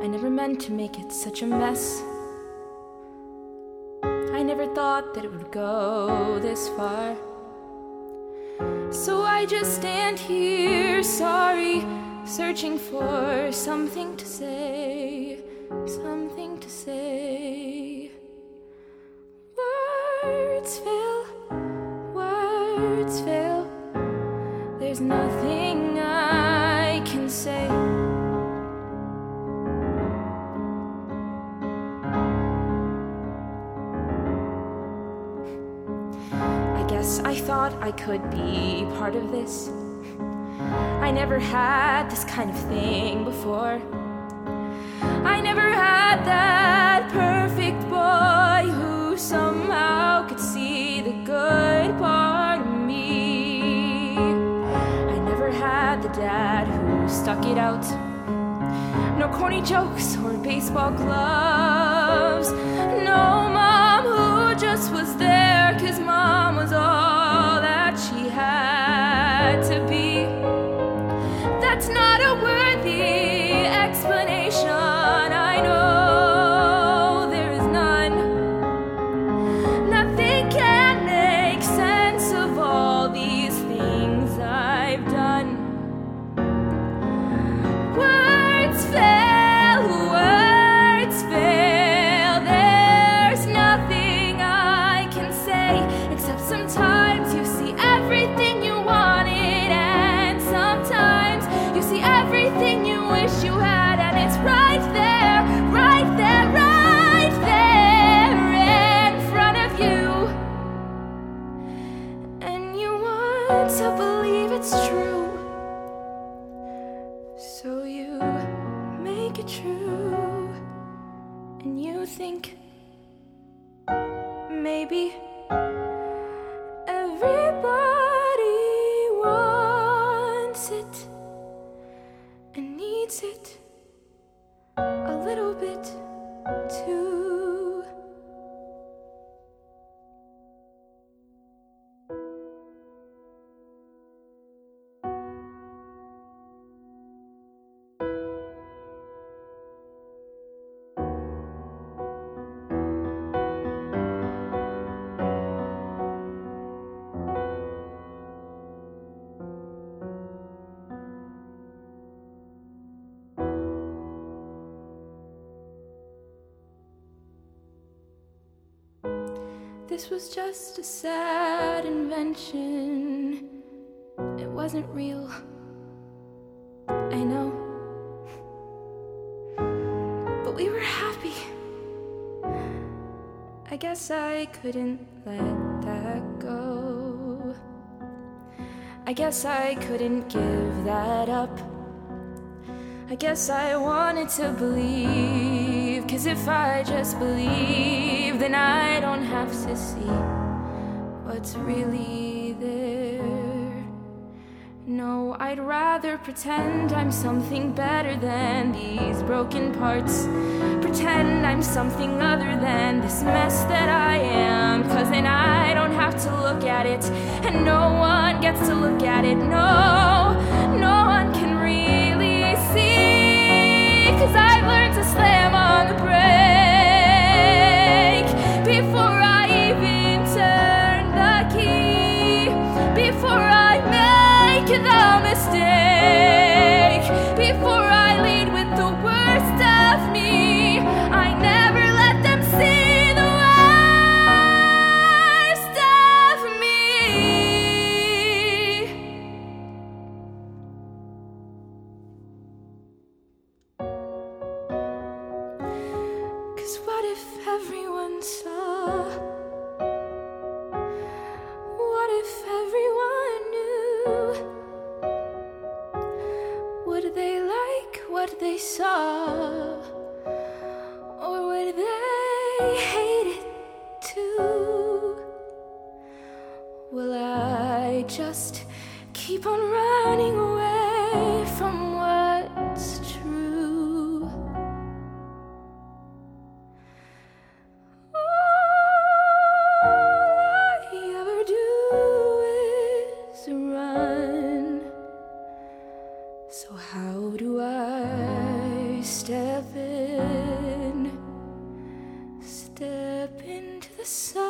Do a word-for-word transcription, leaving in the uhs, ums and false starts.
I never meant to make it such a mess. I never thought that it would go this far. So I just stand here, sorry, searching for something to say, something to say. Words fail, words fail. There's nothing I can say. I guess I thought I could be part of this. I never had this kind of thing before. I never had that perfect boy who somehow could see the good part of me. I never had the dad who stuck it out. No corny jokes or baseball gloves. No mom who just was there 'cause mom was all that she had to be. That's not a worthy explanation. I know there is none. Nothing can make sense of all these things I've done. Words fail, words fail. There's nothing I can say except sometimes you see everything you wanted, and sometimes you see everything you wish you had, and it's right there, right there, right there in front of you. And you want to believe it's true, so you make it true. And you think maybe everybody wants it and needs it a little bit too. This was just a sad invention. It wasn't real, I know. But we were happy. I guess I couldn't let that go. I guess I couldn't give that up. I guess I wanted to believe, 'cause if I just believe, then I don't have to see what's really there. No, I'd rather pretend I'm something better than these broken parts. Pretend I'm something other than this mess that I am, 'cause then I don't have to look at it, and no one gets to look at it. No, no one can really see, 'cause I've learned to slam on the brake before I even turn the key, before I make the mistake, before I lead with the worst of me. I never let them see the worst of me. 'Cause what if everyone saw? What if everyone knew? Would they like what they saw? Or would they hate it too? Will I just keep on running away from what's true? All I ever do is run. So how do I step in? the sun.